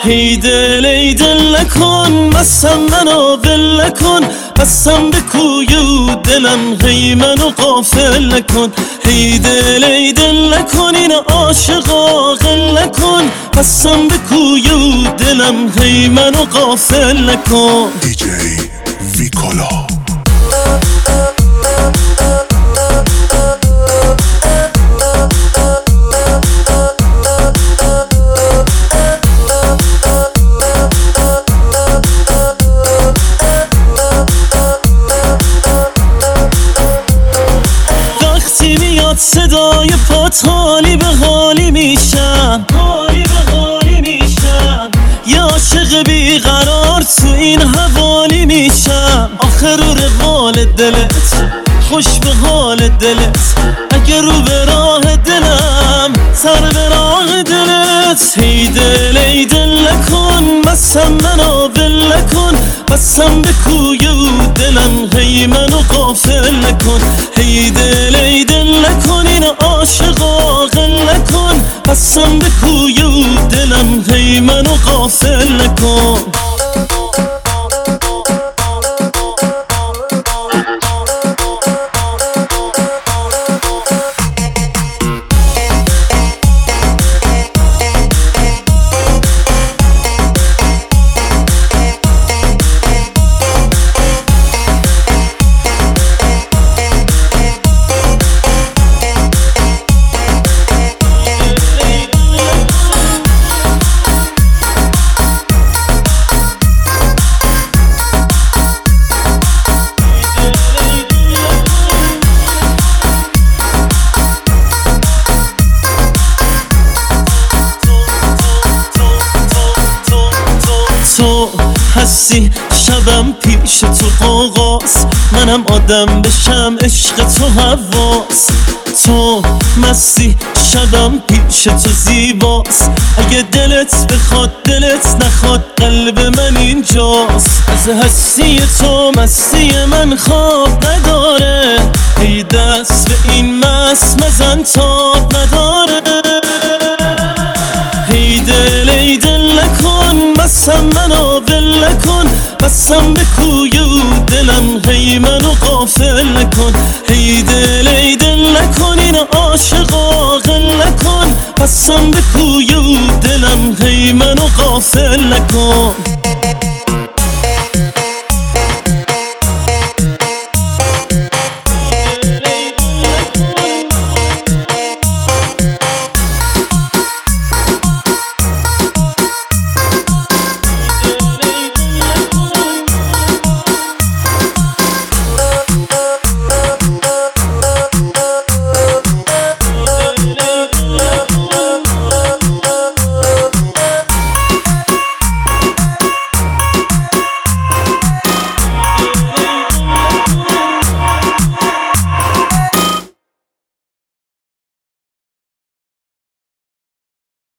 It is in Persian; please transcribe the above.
هی دل ای دل نکن مسم منو ول نکن بسم به کوی و دلم هی منو غافل نکن هی دل ای دل نکن این عاشقا غل نکن بسم به کوی و دلم هی منو غافل نکن دیجی ویکولا صدای پات حالی به حالی میشم یه عاشق بیقرار تو این حوالی میشم آخر رو روال دلت خوش به حال دلت اگر رو به راه دلم سر به راه دلت هی دل ای دل نکن مسم منو ول نکن بسم به کوی و دلم هی منو غافل نکن هی دل ای دل نکن این عاشقا غل نکن بسم به کوی و دلم هی منو غافل نکن تو هستی شبم پیش تو قوقاست منم آدم بشم عشق تو حواس تو مستی شبم پیش تو زیباست اگه دلت بخواد دلت نخواد قلب من اینجاست از هستی تو مستی من خواب نداره ای دست به این مست مزن تاب نداره هی دل ای دل نکن مسم منو ول نکن بسم به کوی و دلم هی منو غافل نکن هی دل ای دل نکن این عاشقا غل نکن بسم به کوی و دلم هی منو غافل نکن